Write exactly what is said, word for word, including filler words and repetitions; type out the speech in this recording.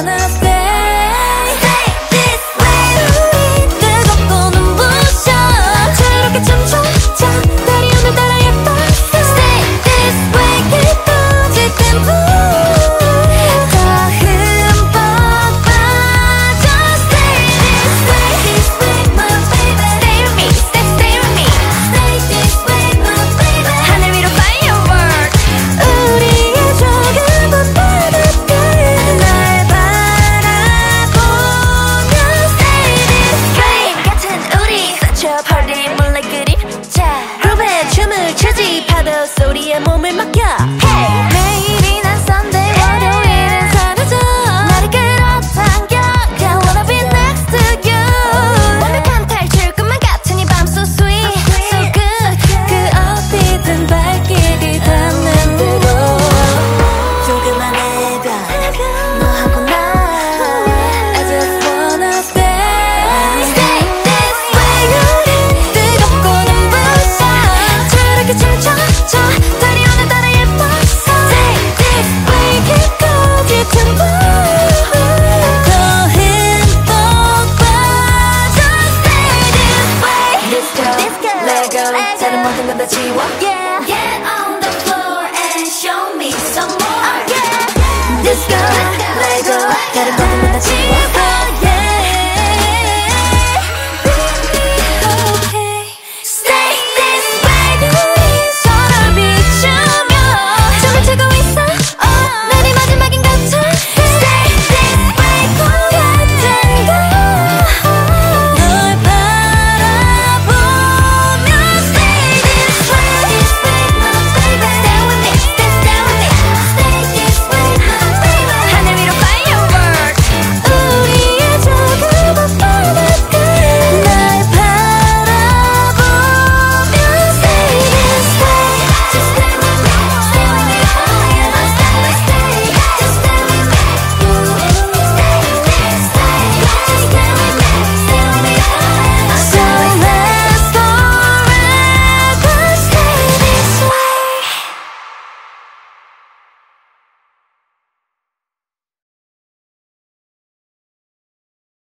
wanna stay Stay this way 우리 뜨겁고 눈부셔 저렇게 춤춰줘 달이 오늘따라 예뻤어 Stay this way 깊어질 땐 불 더 흠뻑 빠져 Stay this way This way my baby Stay with me Stay, stay with me Stay this way my baby 하늘 위로 firework 우리의 조금 더 따뜻해 날 바라보며 Stay this way 같은 우리 스쳐버린 몰래 그림자 그룹에 춤을 추지 파도 소리에 몸을 맡겨 Hey 매일이 난 Sunday 월요일은 사라져 나를 끌어당겨 I wanna be next to you 완벽한 탈출 꿈만 같은 이 밤 so sweet so good 그 어디든 발길이 닿는 대로 조그만 해변 너하고 나 I just wanna stay Stay this way 우리 뜨겁고 눈부셔 저렇게 춤춰줘 달이 오늘따라 예뻤어 Stay this way 깊어질 틈 불 더 흠뻑 빠져 Stay this way Let's go Let go 다른 모든 건 다 지워 Yeah Get on the floor and show me some more Yeah Let's go Let go 다른 모든 건 다 지워